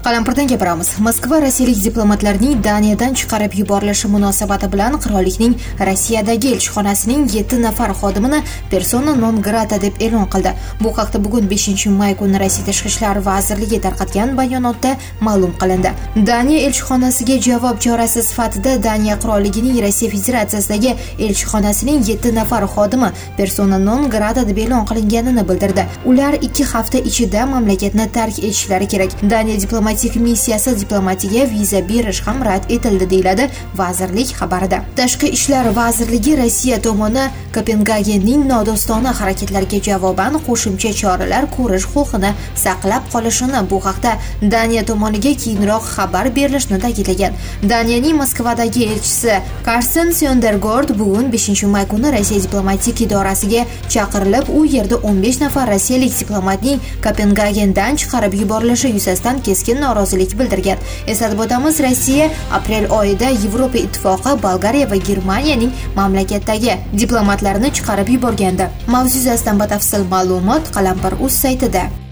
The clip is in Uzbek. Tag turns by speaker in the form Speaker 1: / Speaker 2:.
Speaker 1: Qalampirdan gapiramiz. Moskva rossiyalik diplomatlarning Daniyadan chiqarib yuborilishi munosabati bilan qirollikning Rossiyadagi elchixonasining 7 nafar xodimini persona non grata deb e'lon qildi. Bu haqda bugun 5-may kuni Rossiya Tashqi ishlar vazirligi tarqatgan bayonotda ma'lum qilindi. Daniya elchixonasiga javob chorasi sifatida Daniya qirolligining Rossiya Federatsiyasidagi elchixonasining 7 nafar xodimi persona non grata deb e'lon qilinganini bildirdi. Ular 2 hafta ichida mamlakatni tark etishlari kerak. Daniya diplomatik missiyasi diplomatiga viza berish ham rad etildi, deyiladi vazirlik xabarida. Tashqi ishlar vazirligi Rossiya tomoni Kopengagenning nodostona harakatlariga javoban qo'shimcha choralar ko'rish huquqini saqlab qolishini, bu haqda Daniya tomoniga keyinroq xabar berilishini ta'kidlagan. Daniyaning Moskvadagi elchisi Karsten Søndergaard bugun 5-may kuni Rossiya diplomatik idorasiga chaqirilib, u yerda 15 nafar rossiyalik diplomatning Kopengagendan chiqarib yuborilishi yuzasidan keskin norozilik bildirgan. Eslatib o'tamiz, Rossiya aprel oyida Yevropa Ittifoqi Bolgariya va Germaniyaning mamlakatdagi diplomatlarini chiqarib yuborgandi. Mavzu yuzasidan batafsil ma'lumot Qalampir.uz saytida.